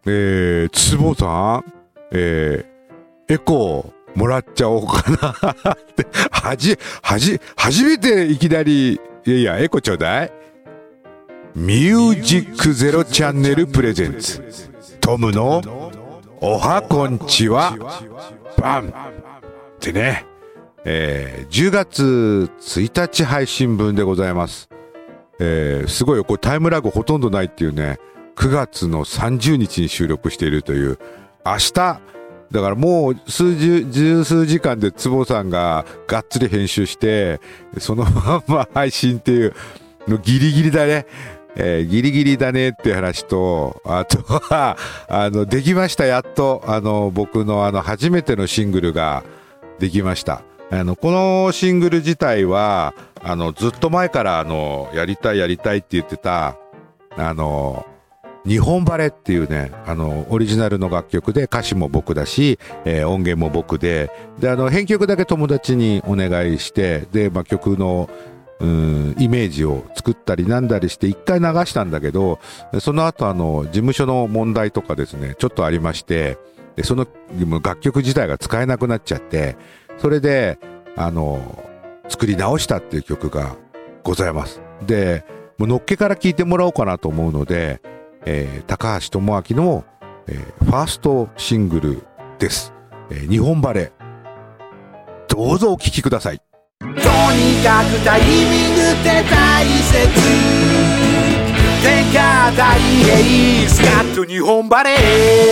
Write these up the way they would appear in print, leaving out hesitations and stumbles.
坪さん、エコーもらっちゃおうかなって初めていきなりいやエコちょうだい。ミュージックゼロチャンネルプレゼンツトムのおはこんちはバンってね、10月1日配信分でございます。すごいよ、これタイムラグほとんどないっていうね。9月の30日に収録しているという。明日だからもう十数時間で坪さんががっつり編集してそのまんま配信っていうのギリギリだね。ギリギリだねっていう話と、あとはできました。やっと僕の初めてのシングルができました。このシングル自体はずっと前からやりたいって言ってた日本バレっていうねオリジナルの楽曲で歌詞も僕だし、音源も僕で編曲だけ友達にお願いしてで、曲のイメージを作ったりなんだりして一回流したんだけど、その後事務所の問題とかですねちょっとありまして、でその楽曲自体が使えなくなっちゃって、それで作り直したっていう曲がございます。でもうのっけから聴いてもらおうかなと思うので、高橋智明の、ファーストシングルです。日本バレどうぞお聴きください。 とにかくタイミングって大切、天下大平スカッと日本バレー、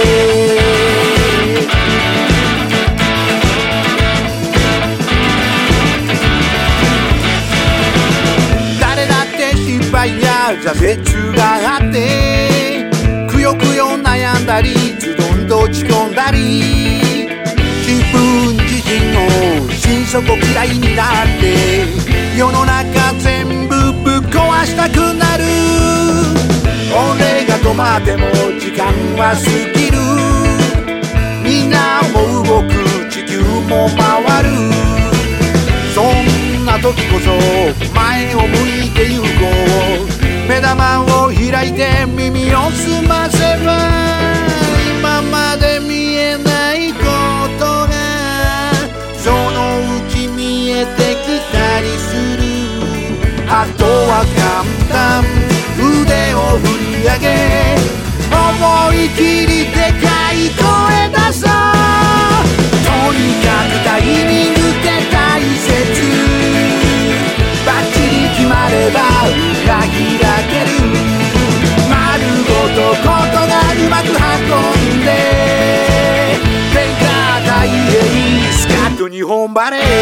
誰だって失敗や挫折があってくよくよ悩んだりズドンと落ち込んだり自分自身の心底嫌いになって世の中全部ぶっ壊したくなる。俺が止まっても時間は過ぎる。みんなも動く地球も回る。そんな時こそ前を向いて行こう。目玉を開いて耳を澄ませば今まで見えないことがそのうち見えてきたりする。あとは簡単腕を振り上げ思い切りでかい声出そう。とにかくタイミングって大切、バッチリ決まれば裏開ける。丸ごとことがうまく運んで天下大平スカッと日本バレー。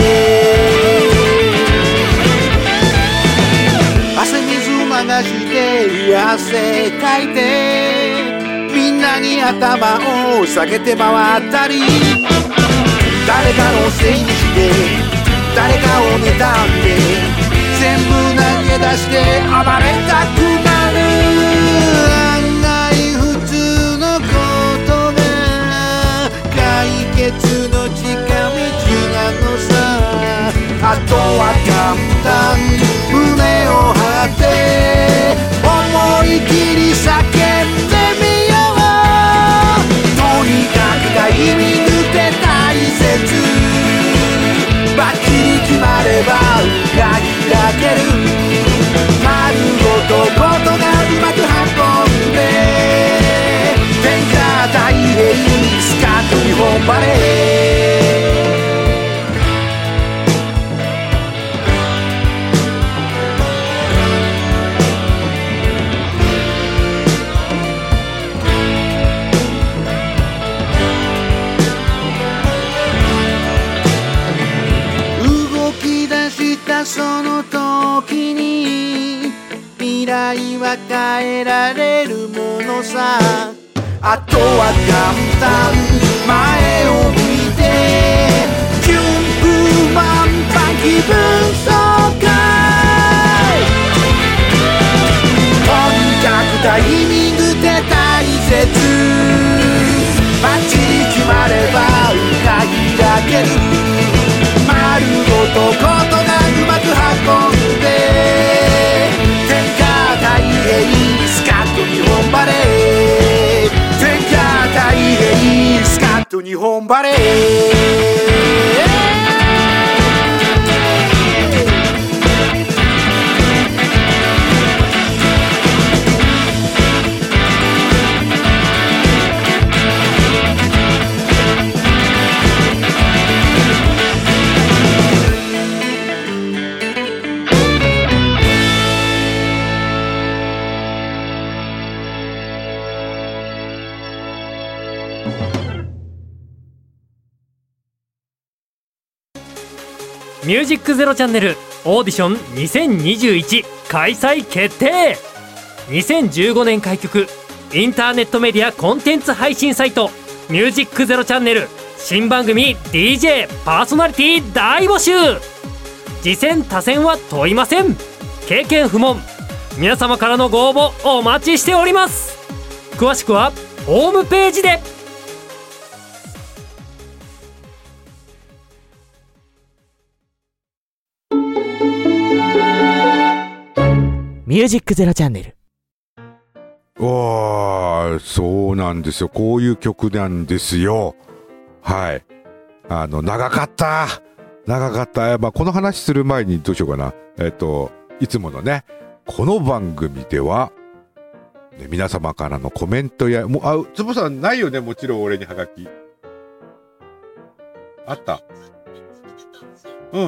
汗水流して汗かいてみんなに頭を下げて回ったり誰かのせいにして誰かを妬んで全部投げ出して暴れたくなる。案外普通のことが解決の近道なのさ。あとは簡単胸を張って思い切り叫んでみよう。とにかくタイミングって大切、バッチリ決まれば裏開ける。丸ごとことがうまく運んで天下大平スカッと日本バレー。その時に未来は変えられるものさ。あとは簡単前を向いて順風満帆気分爽快。とにかくタイミングって大切、バッチリ決まれば裏開ける。丸ごとことがうまく運んで天下大平スカッと日本バレー。天ミュージックゼロチャンネルオーディション2021開催決定。2015年開局、インターネットメディアコンテンツ配信サイトミュージックゼロチャンネル新番組 DJ パーソナリティ大募集。次戦他戦は問いません。経験不問。皆様からのご応募お待ちしております。詳しくはホームページで。 ミュージックゼロチャンネル。 そうなんですよ。こういう曲なんですよ。はい。長かった。この話する前にどうしようかな。いつものね、この番組では、ね、皆様からのコメントや、つぼさんないよね、もちろん俺にハガキ。あった。うん。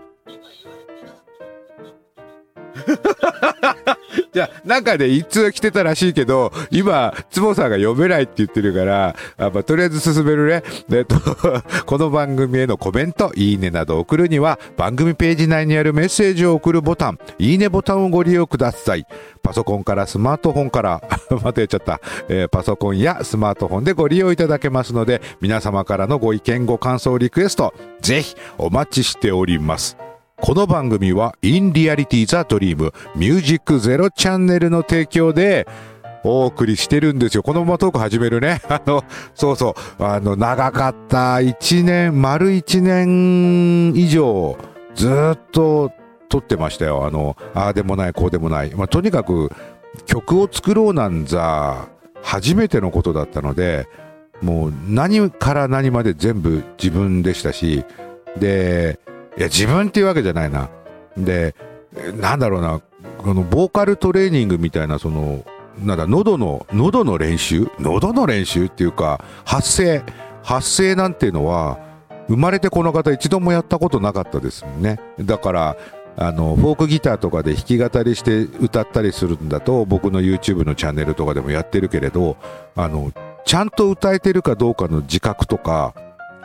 じゃあなんかね一通来てたらしいけど、今つぼさんが読めないって言ってるから、とりあえず進めるね。この番組へのコメント、いいねなど送るには番組ページ内にあるメッセージを送るボタン、いいねボタンをご利用ください。パソコンからスマートフォンからまたやっちゃった、パソコンやスマートフォンでご利用いただけますので、皆様からのご意見ご感想リクエストぜひお待ちしております。この番組は In Reality The Dream Music Zero チャンネルの提供でお送りしてるんですよ。このままトーク始めるね。そうそう、長かった丸1年以上ずっと撮ってましたよ。ああでもないこうでもない、とにかく曲を作ろうなんざ初めてのことだったので、もう何から何まで全部自分でしたし、でいや自分っていうわけじゃないな。でなんだろうな、このボーカルトレーニングみたいな、そのなんだ喉の練習っていうか発声なんていうのは生まれてこの方一度もやったことなかったですもんね。だからフォークギターとかで弾き語りして歌ったりするんだと、僕の YouTube のチャンネルとかでもやってるけれど、ちゃんと歌えてるかどうかの自覚とか、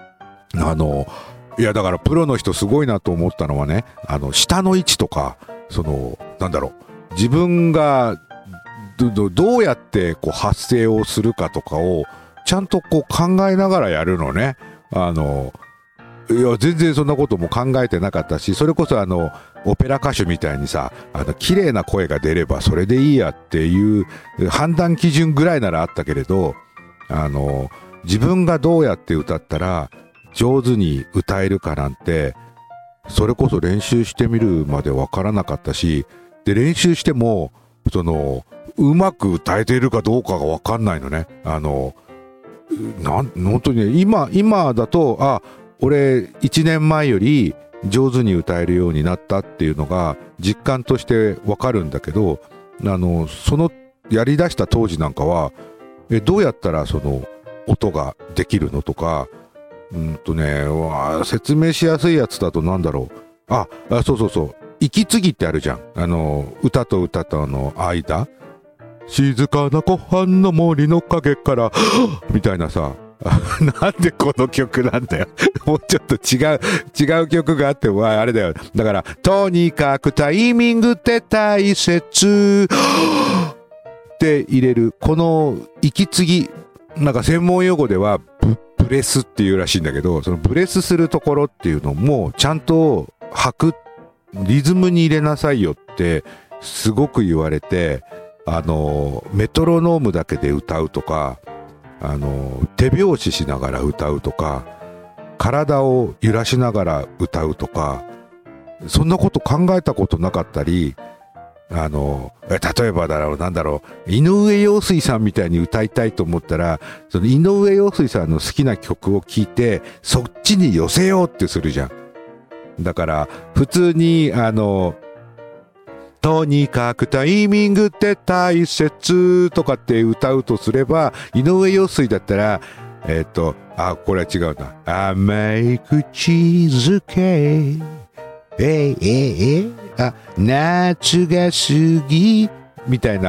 いやだからプロの人すごいなと思ったのはね、下の位置とか、そのなんだろう、自分がどうやってこう発声をするかとかをちゃんとこう考えながらやるのね。いや全然そんなことも考えてなかったし、それこそオペラ歌手みたいにさ、綺麗な声が出ればそれでいいやっていう判断基準ぐらいならあったけれど、自分がどうやって歌ったら上手に歌えるかなんて、それこそ練習してみるまでわからなかったし、で練習してもうまく歌えているかどうかがわかんないのね。本当にね、今だと俺1年前より上手に歌えるようになったっていうのが実感としてわかるんだけど、そのやりだした当時なんかはどうやったらその音ができるのとか、説明しやすいやつだとなんだろう、そう息継ぎってあるじゃん。歌と歌との間、静かな湖畔の森の陰からみたいなさ、なんでこの曲なんだよ。もうちょっと違う曲があってもあれだよ。だからとにかくタイミングって大切って入れるこの息継ぎ、なんか専門用語ではブレスっていうらしいんだけど、そのブレスするところっていうのもちゃんとリズムに入れなさいよってすごく言われて、メトロノームだけで歌うとか、手拍子しながら歌うとか、体を揺らしながら歌うとか、そんなこと考えたことなかったり、例えばなんだろう、井上陽水さんみたいに歌いたいと思ったら、その井上陽水さんの好きな曲を聴いてそっちに寄せようってするじゃん。だから普通にとにかくタイミングって大切とかって歌うとすれば、井上陽水だったらこれは違うな、甘い口づけ夏が過ぎみたいな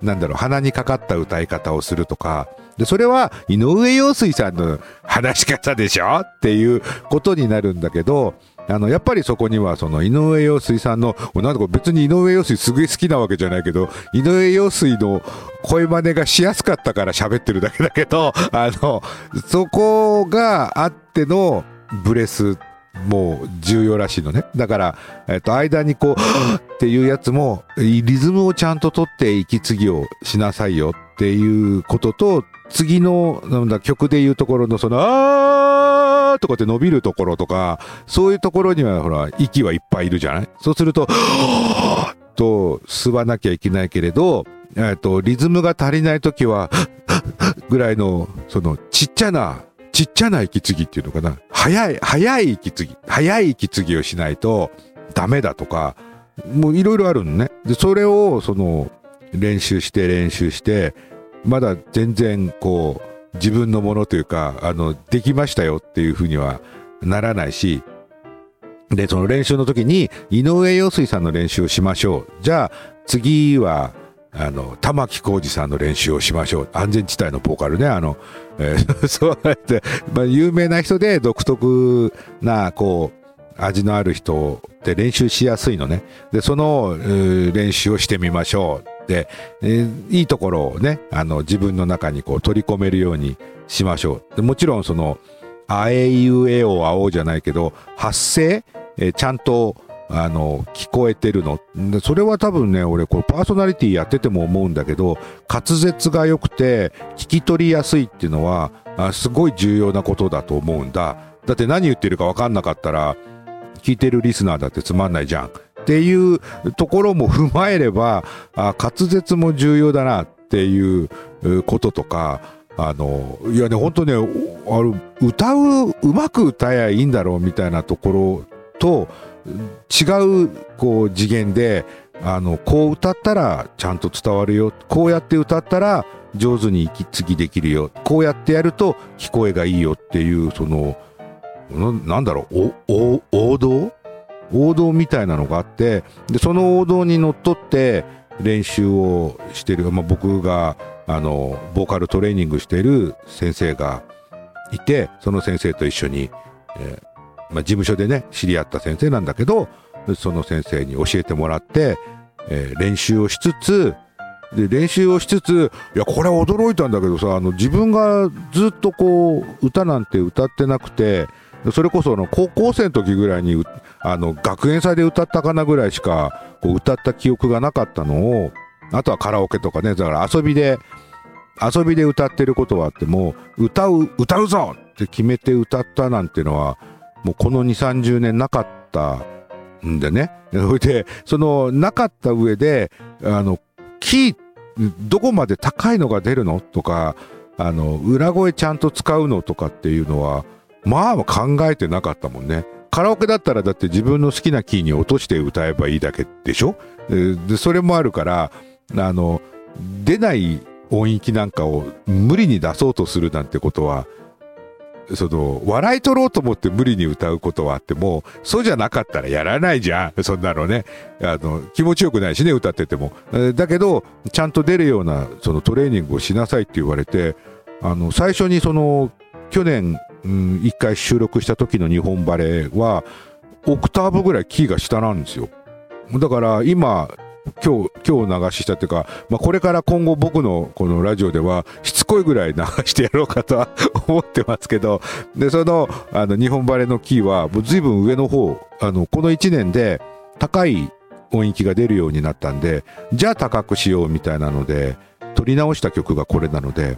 なんだろう、鼻にかかった歌い方をするとか、でそれは井上陽水さんの話し方でしょっていうことになるんだけど、やっぱりそこにはその井上陽水さんの、なんか別に井上陽水すごい好きなわけじゃないけど、井上陽水の声真似がしやすかったから喋ってるだけだけど、そこがあってのブレスもう重要らしいのね。だから、間にこうっていうやつもリズムをちゃんと取って息継ぎをしなさいよっていうことと、次のなんだ曲でいうところのそのあーとかって伸びるところとか、そういうところにはほら息はいっぱいいるじゃない。そうするとと吸わなきゃいけないけれど、リズムが足りないときはぐらいのそのちっちゃな息継ぎっていうのかな、早い息継ぎをしないとダメだとか、もういろいろあるのね。でそれをその練習してまだ全然こう自分のものというかできましたよっていうふうにはならないし、でその練習の時に井上陽水さんの練習をしましょう、じゃあ次は玉置浩二さんの練習をしましょう、安全地帯のボーカルね、そうやって、有名な人で独特なこう味のある人って練習しやすいのね。でその、練習をしてみましょうで、いいところをね自分の中にこう取り込めるようにしましょう。でもちろんそのあえいうえおあおじゃないけど発声、ちゃんと聞こえてるので、それは多分ね、俺これパーソナリティやってても思うんだけど、滑舌が良くて聞き取りやすいっていうのはすごい重要なことだと思うんだ。だって何言ってるか分かんなかったら聞いてるリスナーだってつまんないじゃんっていうところも踏まえれば、滑舌も重要だなっていうこととか、いやね、本当ね、うまく歌えばいいんだろうみたいなところと違うこう次元で、こう歌ったらちゃんと伝わるよ、こうやって歌ったら上手に息継ぎできるよ、こうやってやると聞こえがいいよっていう、そのなんだろう、王道みたいなのがあって、でその王道にのっとって練習をしてる、僕がボーカルトレーニングしている先生がいて、その先生と一緒に、事務所でね知り合った先生なんだけど、その先生に教えてもらって、練習をしつつ、いやこれは驚いたんだけどさ、自分がずっとこう歌なんて歌ってなくて、それこそ高校生の時ぐらいに学園祭で歌ったかなぐらいしかこう歌った記憶がなかったのを、あとはカラオケとかね、だから遊びで歌ってることはあっても、歌うぞって決めて歌ったなんていうのはもうこの 2,30 年なかったんでね。それでそのなかった上でキーどこまで高いのが出るのとか、裏声ちゃんと使うのとかっていうのは考えてなかったもんね。カラオケだったらだって自分の好きなキーに落として歌えばいいだけでしょ。でそれもあるから、出ない音域なんかを無理に出そうとするなんてことは、笑い取ろうと思って無理に歌うことはあっても、そうじゃなかったらやらないじゃん、そんなのね。気持ちよくないしね、歌ってても。だけどちゃんと出るようなそのトレーニングをしなさいって言われて、最初に去年1回収録した時の日本バレーはオクターブぐらいキーが下なんですよ。だから今日流したっていうか、これから今後僕のこのラジオではしつこいぐらい流してやろうかとは思ってますけど、で日本バレーのキーはもう随分上の方、この1年で高い音域が出るようになったんで、じゃあ高くしようみたいなので取り直した曲がこれなので、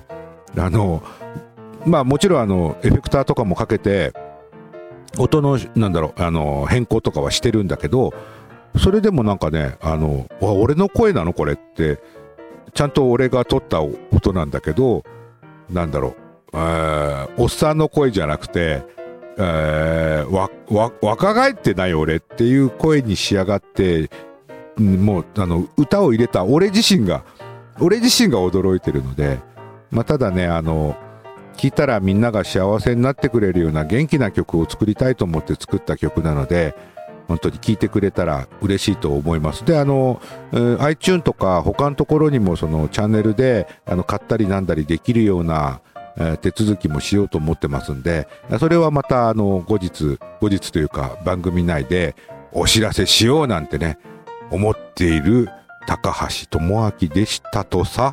もちろんエフェクターとかもかけて音の変更とかはしてるんだけど、それでもなんかね、俺の声なのこれってちゃんと俺が取った音なんだけど、おっさんの声じゃなくて、若返ってない俺っていう声に仕上がって、もう歌を入れた俺自身が驚いてるので、ただね、聴いたらみんなが幸せになってくれるような元気な曲を作りたいと思って作った曲なので、 本当に聞いてくれたら嬉しいと思います。でiTunes とか他のところにもそのチャンネルで買ったりなんだりできるような手続きもしようと思ってますんで、それはまた後日というか番組内でお知らせしようなんてね思っている高橋智明でしたとさ。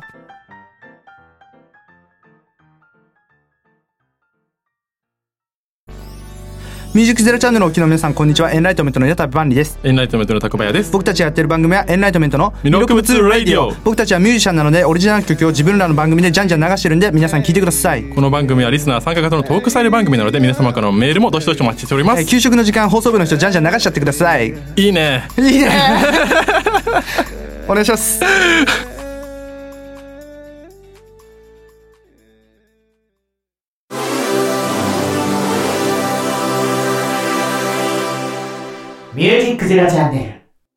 ミュージックゼロチャンネルをお聞きの皆さん、こんにちは。エンライトメントの矢田万里です。 エンライトメントの高林です。 僕たちがやってる番組はエンライトメントの魅力物ラディオ。 僕たちはミュージシャンなのでオリジナル曲を自分らの番組でじゃんじゃん流してるんで、皆さん聞いてください。 この番組はリスナー参加型のトークスタイル番組なので、皆様からのメールもどしどしお待ちしております。 給食の時間、放送部の人じゃんじゃん流しちゃってください。 いいねいいねお願いします。 ミュージックゼロチャンネ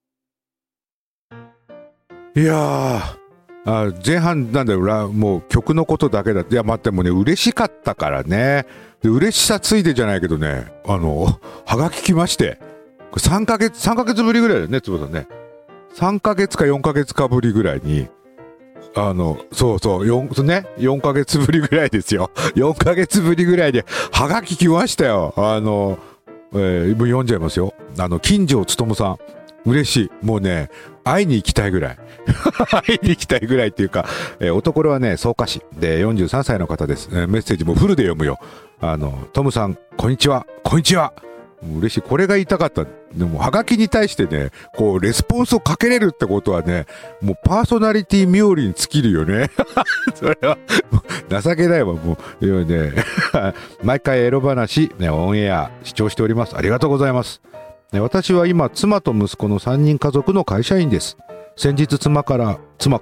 いや前半なんだよ、もう曲のことだけだ。いや待って、もうね嬉しかったからね。で嬉しさついでじゃないけどね、はがき来まして、3ヶ月ぶりぐらいだよね、つぼさんね。3ヶ月か4ヶ月かぶりぐらいにそう4ヶ月ぶりぐらいですよ。4ヶ月ぶりぐらいではがき来ましたよ。もう読んじゃいますよ。金城勉さん、嬉しい。もうね会いに行きたいぐらい会いに行きたいぐらいっていうか、おところはね草加市で43歳の方です。メッセージもフルで読むよ。トムさんこんにちは。こんにちは。嬉しい。これが言いたかった。でもはがきに対してねこうレスポンスをかけれるってことはね、もうパーソナリティ冥利に尽きるよねそれは情けないわ。もうね毎回エロ話、ね、オンエア視聴しております。ありがとうございます。私は今妻と息子の3人家族の会社員です。先日妻から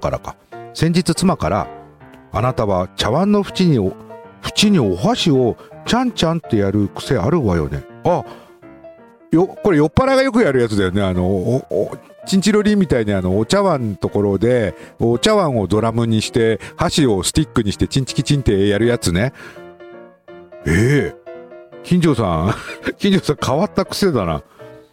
あなたは茶碗の縁にお箸をちゃんちゃんってやる癖あるわよね。これ酔っ払がよくやるやつだよね。チンチロリンみたいにお茶碗のところでお茶碗をドラムにして箸をスティックにしてチンチキチンってやるやつね。金城さん変わった癖だな。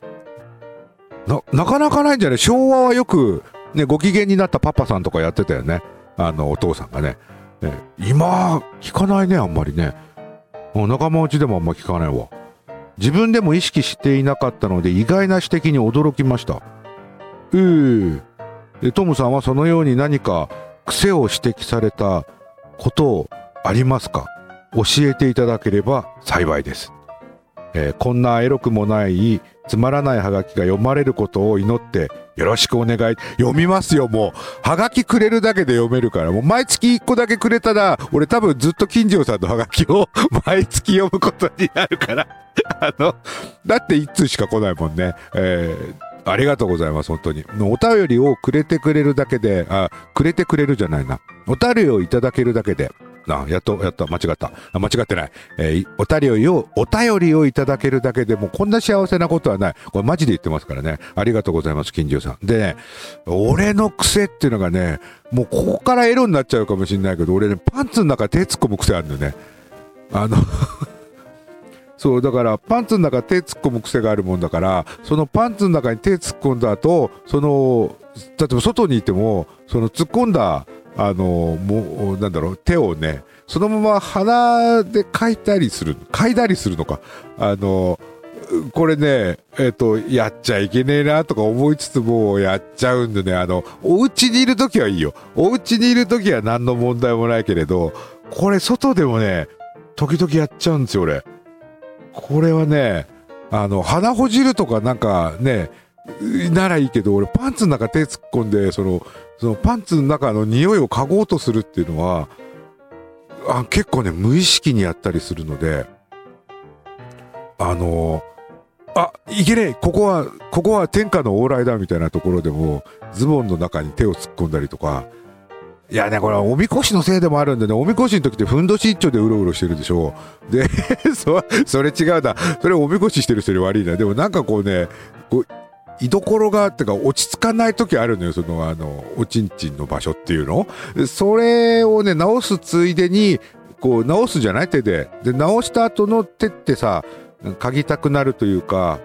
なかなかないんじゃない？昭和はよくねご機嫌になったパパさんとかやってたよね。お父さんがね。今聞かないね、あんまりね。仲間内でもあんま聞かないわ。自分でも意識していなかったので意外な指摘に驚きました。トムさんはそのように何か癖を指摘されたことありますか？教えていただければ幸いです。こんなエロくもないつまらないハガキが読まれることを祈ってよろしくお願い。読みますよ。もうハガキくれるだけで読めるから。もう毎月1個だけくれたら俺多分ずっと金城さんのハガキを毎月読むことになるからだって1通しか来ないもんね。ありがとうございます。本当にお便りをくれてくれるだけでくれてくれるじゃないな、お便りをいただけるだけでやっと間違ってない。お便りをいただけるだけでもこんな幸せなことはない。これマジで言ってますからね。ありがとうございます、金城さん。でね、俺の癖っていうのがね、もうここからエロになっちゃうかもしれないけど、俺ねパンツの中手突っ込む癖あるんだよね。そうだからパンツの中手突っ込む癖があるもんだから、そのパンツの中に手突っ込んだ後、例えば外にいてもその突っ込んだもうなんだろう、手をねそのまま鼻で嗅いだりするのか。これねやっちゃいけねえなとか思いつつもやっちゃうんでね。お家にいる時はいいよ。お家にいる時は何の問題もないけれど、これ外でもね時々やっちゃうんですよ俺。これはね鼻ほじるとかなんかねならいいけど、俺パンツの中手突っ込んでそのパンツの中の匂いを嗅ごうとするっていうのは結構ね無意識にやったりするので、いけねえ、ここは天下の往来だみたいなところでもズボンの中に手を突っ込んだりとか。いやね、これはおみこしのせいでもあるんでね。おみこしの時ってふんどし一丁でうろうろしてるでしょ。でそれ違うな。それおみこししてる人に悪いな。でもなんかこうね、居所がってか落ち着かない時あるのよ。おちんちんの場所っていうの。それをね直すついでに直すじゃない、手で。で直した後の手ってさ嗅ぎたくなるというか、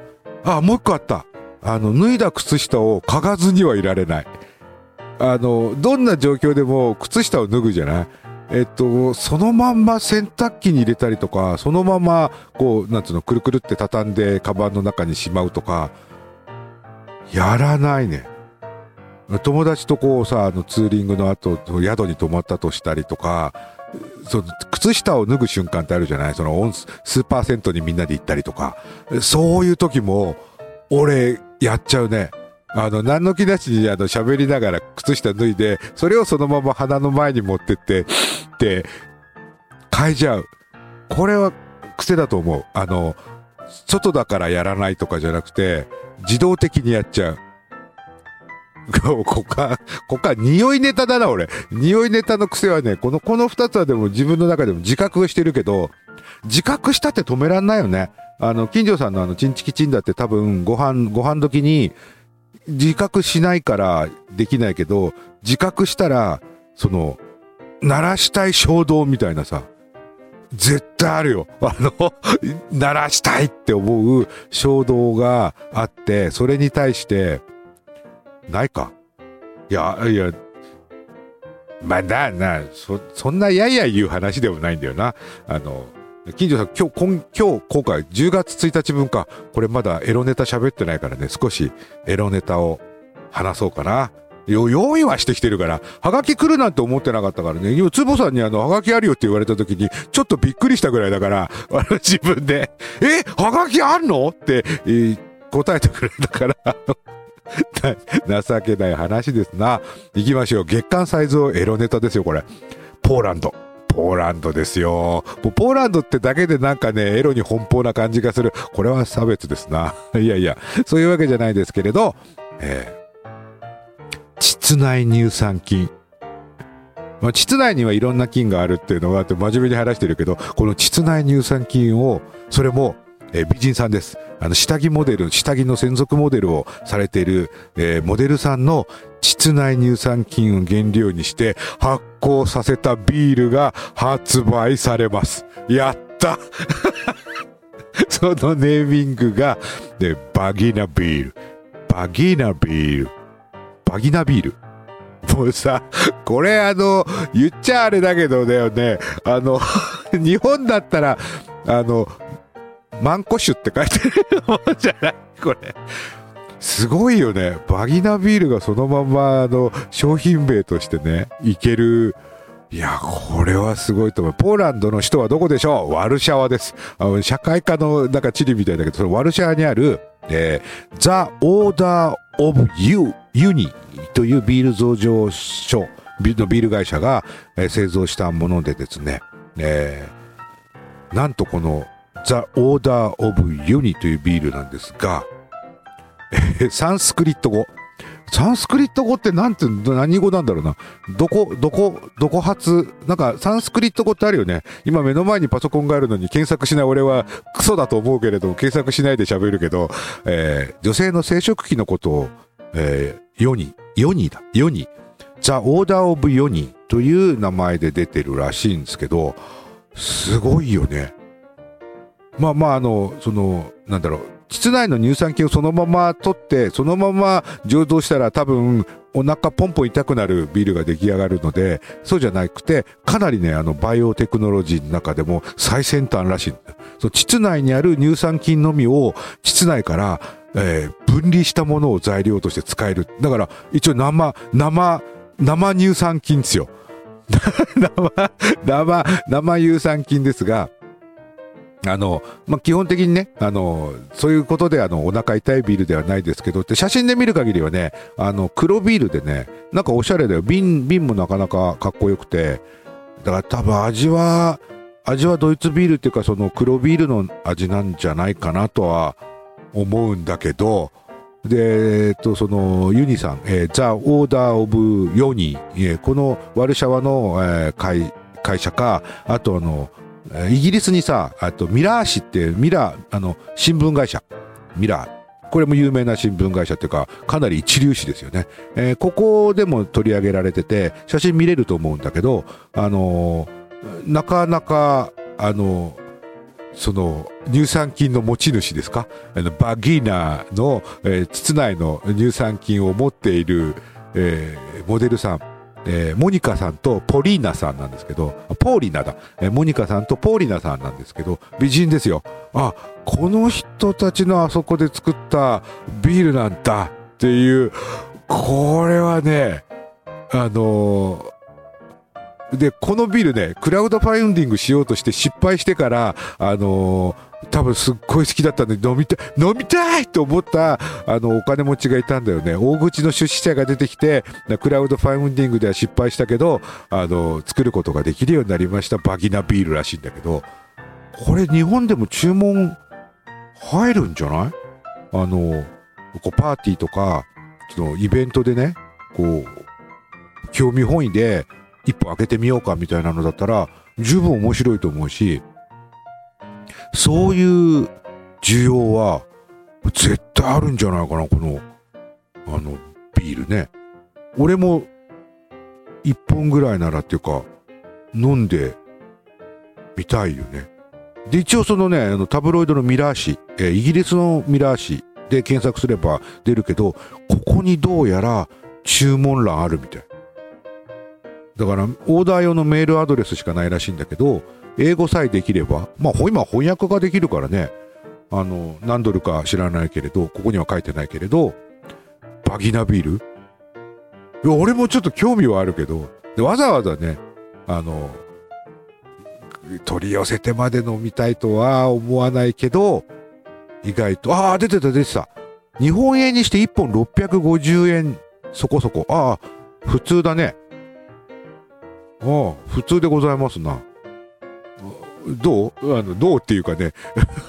もう一個あった。脱いだ靴下を嗅がずにはいられない。どんな状況でも靴下を脱ぐじゃない。そのまんま洗濯機に入れたりとか、そのままこうなんつうの、くるくるって畳んでカバンの中にしまうとかやらないね。友達とこうさ、ツーリングの後宿に泊まったとしたりとか、その靴下を脱ぐ瞬間ってあるじゃない。そのスーパー銭湯にみんなで行ったりとか、そういう時も俺やっちゃうね。何の気なしに喋りながら靴下脱いで、それをそのまま鼻の前に持ってってって嗅いじゃう。これは癖だと思う。外だからやらないとかじゃなくて、自動的にやっちゃう。ここか匂いネタだな。俺匂いネタの癖はね、この二つはでも自分の中でも自覚してるけど、自覚したって止めらんないよね。金城さんのチンチキチンだって多分ご飯時に自覚しないからできないけど、自覚したらその鳴らしたい衝動みたいなさ、絶対あるよ。鳴らしたいって思う衝動があって、それに対してないか。いやまあそんなやいや言う話でもないんだよな。金城さん、今回10月1日分か。これまだエロネタ喋ってないからね、少しエロネタを話そうかな。用意はしてきてるから、はがき来るなんて思ってなかったからね。今つぼさんにはがきあるよって言われた時にちょっとびっくりしたぐらいだから、自分ではがきあんのって、答えてくれたから情けない話ですな。行きましょう。月刊サイズをエロネタですよ。これポーランドですよ。もうポーランドってだけでなんかね、エロに奔放な感じがする。これは差別ですな。いやそういうわけじゃないですけれど、膣内乳酸菌。膣内にはいろんな菌があるっていうのがあって真面目に話してるけど、この膣内乳酸菌を、それも美人さんです。下着の専属モデルをされている、モデルさんの膣内乳酸菌を原料にして発酵させたビールが発売されます。やったそのネーミングが、バギナビール。もうさ、これ言っちゃあれだけどだよね。日本だったら、マンコシュって書いてるもんじゃないこれ。すごいよね。バギナビールがそのまま商品名としてね、いける。いや、これはすごいと思う。ポーランドの首都はどこでしょう？ワルシャワです。社会科のなんか地理みたいだけど、そのワルシャワにある、ザ・オーダー・オブ・ユニというビール増上所のビール会社が、製造したものでですね、なんとこのザ・オーダー・オブ・ユニというビールなんですが、サンスクリット語って何語なんだろうな。どこ発、なんかサンスクリット語ってあるよね。今目の前にパソコンがあるのに検索しない俺はクソだと思うけれども、検索しないで喋るけど、女性の生殖器のことを、ヨニ、ザ・オーダー・オブ・ヨニという名前で出てるらしいんですけど、すごいよね。なんだろう、膣内の乳酸菌をそのまま取ってそのまま醸造したら多分お腹ポンポン痛くなるビールが出来上がるので、そうじゃなくてかなりね、バイオテクノロジーの中でも最先端らしい。その膣内にある乳酸菌のみを膣内から、分離したものを材料として使える。だから一応生乳酸菌ですよ。生乳酸菌ですが、基本的にね、そういうことでお腹痛いビールではないですけどって、写真で見る限りはね、黒ビールでね、なんかおしゃれだよ。瓶もなかなかかっこよくて、だから多分味はドイツビールっていうか、その黒ビールの味なんじゃないかなとは思うんだけど、で、そのユニさん、ザ・オーダー・オブ・ヨニ、このワルシャワの、会社か、あとイギリスにさ、あとミラー紙って新聞会社ミラー、これも有名な新聞会社っていうかかなり一流紙ですよね。ここでも取り上げられてて写真見れると思うんだけど、なかなかその乳酸菌の持ち主ですか、バギナの、膣内の乳酸菌を持っている、モデルさん、モニカさんとポリーナさんなんですけど、ポーリナだ、モニカさんとポーリナさんなんですけど、美人ですよ。あ、この人たちのあそこで作ったビールなんだっていう、これはね、でこのビールね、クラウドファインディングしようとして失敗してから、多分すっごい好きだったんで飲みたいと思ったお金持ちがいたんだよね。大口の出資者が出てきて、クラウドファインディングでは失敗したけど作ることができるようになりましたバギナビールらしいんだけど、これ日本でも注文入るんじゃない？こうパーティーとかそのイベントでね、こう興味本位で一本開けてみようかみたいなのだったら十分面白いと思うし、そういう需要は絶対あるんじゃないかな、このビールね。俺も一本ぐらいならっていうか飲んでみたいよね。で一応そのね、タブロイドのミラー紙、イギリスのミラー紙で検索すれば出るけど、ここにどうやら注文欄あるみたいだから、オーダー用のメールアドレスしかないらしいんだけど、英語さえできれば、まあ今翻訳ができるからね、何ドルか知らないけれど、ここには書いてないけれど、バギナビール、いや俺もちょっと興味はあるけど、でわざわざね、取り寄せてまで飲みたいとは思わないけど、意外と、出てた。日本円にして1本650円そこそこ。普通だね。普通でございますな。どうっていうかね。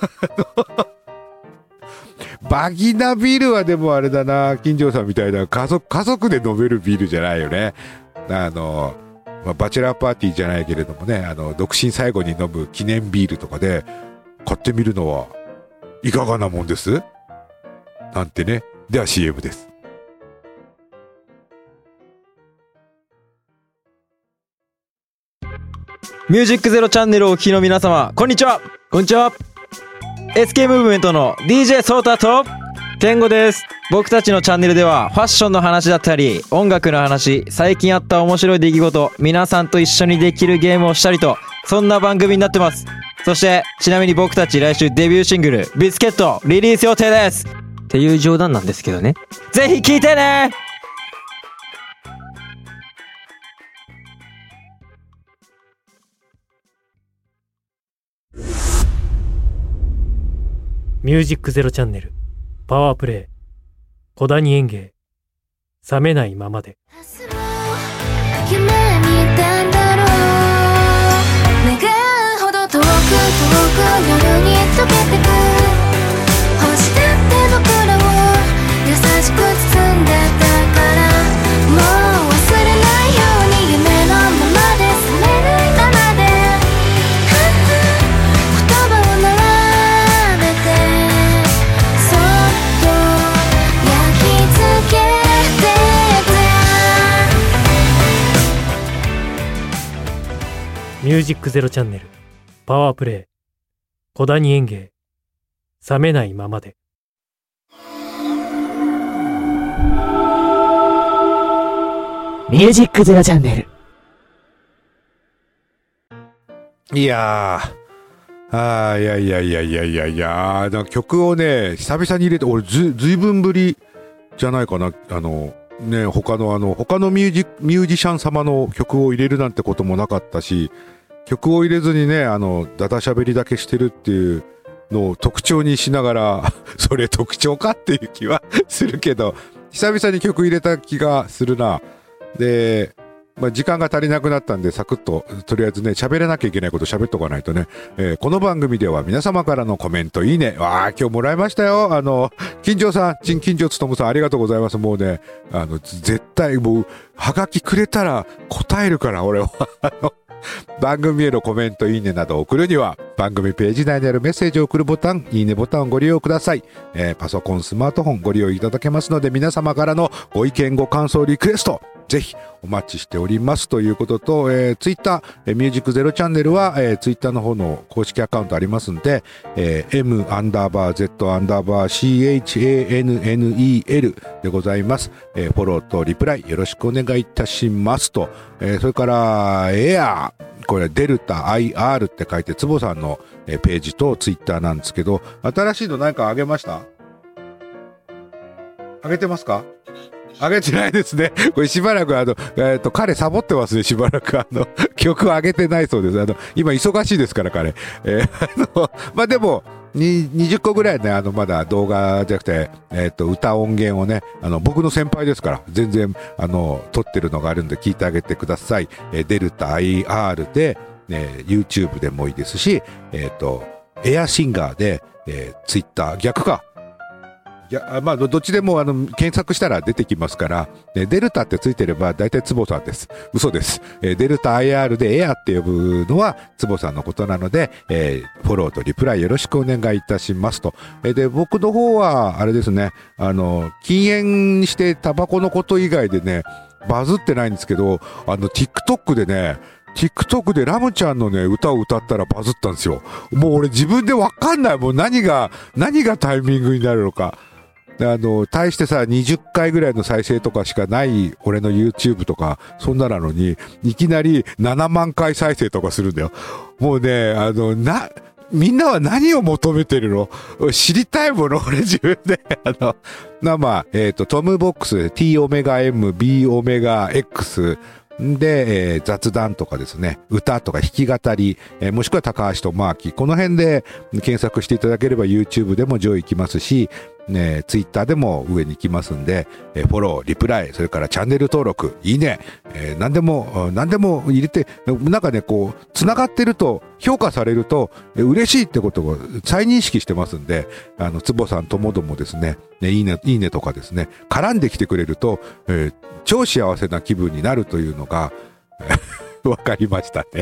バギナビールはでもあれだな、金城さんみたいな家族で飲めるビールじゃないよね。バチェラーパーティーじゃないけれどもね、独身最後に飲む記念ビールとかで買ってみるのはいかがなもんですなんてね。では CM です。 ミュージックゼロチャンネルをお聞きの皆様、こんにちは。こんにちは。SK ムーブメントの DJ ソータと健吾です。僕たちのチャンネルではファッションの話だったり、音楽の話、最近あった面白い出来事、皆さんと一緒にできるゲームをしたりと、そんな番組になってます。そしてちなみに僕たち来週デビューシングルビスケットリリース予定ですっていう冗談なんですけどね。ぜひ聴いてね。 ミュージックゼロチャンネルパワープレイ小谷園芸冷めないままで。 夢見たんだろう、願うほど遠く夜に溶けてく星だって僕らを優しく包んでたから、もう忘れないように夢のままで冷めないままで言葉を並べてそっと焼き付けてミュージックゼロチャンネルパワープレイ小谷園芸冷めないままで。 ミュージックゼロチャンネル。 いやなんか曲をね久々に入れて、俺ずいぶんぶりじゃないかな。他のミュージシャン様の曲を入れるなんてこともなかったし、曲を入れずにねダダしゃべりだけしてるっていうのを特徴にしながらそれ特徴かっていう気はするけど、久々に曲入れた気がするな。で、時間が足りなくなったんでサクッととりあえずね喋らなきゃいけないこと喋っとかないとね。この番組では皆様からのコメントいいね、今日もらいましたよ。金城さん、金城つとむさん、ありがとうございます。もうね絶対もうはがきくれたら答えるから俺は番組へのコメントいいねなど送るには番組ページ内にあるメッセージを送るボタン、いいねボタンをご利用ください。パソコン、スマートフォンご利用いただけますので、皆様からのご意見、ご感想、リクエスト、ぜひお待ちしておりますということと、ツイッター、ミュージックゼロチャンネルは、ツイッターの方の公式アカウントありますんで、M_Z_CHANNEL でございます。フォローとリプライよろしくお願いいたしますと、それからエアー、これデルタ IR って書いて、つぼさんのページとツイッターなんですけど、新しいの何かあげました？あげてますか？あげてないですね。これしばらく彼サボってますね。しばらく曲上げてないそうです。今忙しいですから彼。まあ、でも、20個ぐらいね、まだ動画じゃなくて、歌音源をね、僕の先輩ですから、全然、撮ってるのがあるんで聞いてあげてください。デルタ IR で、YouTube でもいいですし、エアシンガーで、Twitter、逆か。いや、まあ、どっちでも検索したら出てきますから、デルタってついてれば大体つぼさんです。嘘です。デルタ IR でエアって呼ぶのはつぼさんのことなので、フォローとリプライよろしくお願いいたしますと。で、僕の方は、あれですね、禁煙してタバコのこと以外でね、バズってないんですけど、TikTok でね、TikTok でラムちゃんのね、歌を歌ったらバズったんですよ。もう俺自分でわかんない。もう何がタイミングになるのか。対してさ、20回ぐらいの再生とかしかない俺の YouTube とか、そんななのに、いきなり7万回再生とかするんだよ。もうね、みんなは何を求めてるの？知りたいもの俺自分で。まあ、トムボックス、T⍵M、B⍵X、で、雑談とかですね、歌とか弾き語り、もしくは高橋智明、この辺で検索していただければ YouTube でも上位行きますし、ね、Twitter でも上に行きますんで、フォロー、リプライ、それからチャンネル登録、いいね、何でも入れて、なんかね、こう、繋がってると、評価されると、嬉しいってことを再認識してますんで、つぼさんともどもですね、いいねとかですね、絡んできてくれると、超幸せな気分になるというのが、わかりましたね。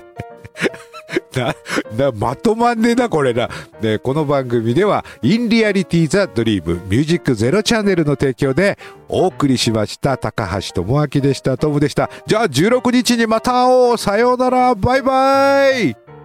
まとまんねえな、これな。で、この番組では、In Reality The Dream Music Zero チャンネルの提供でお送りしました。高橋智明でした。トムでした。じゃあ、16日にまた会おう。さようなら。バイバイ。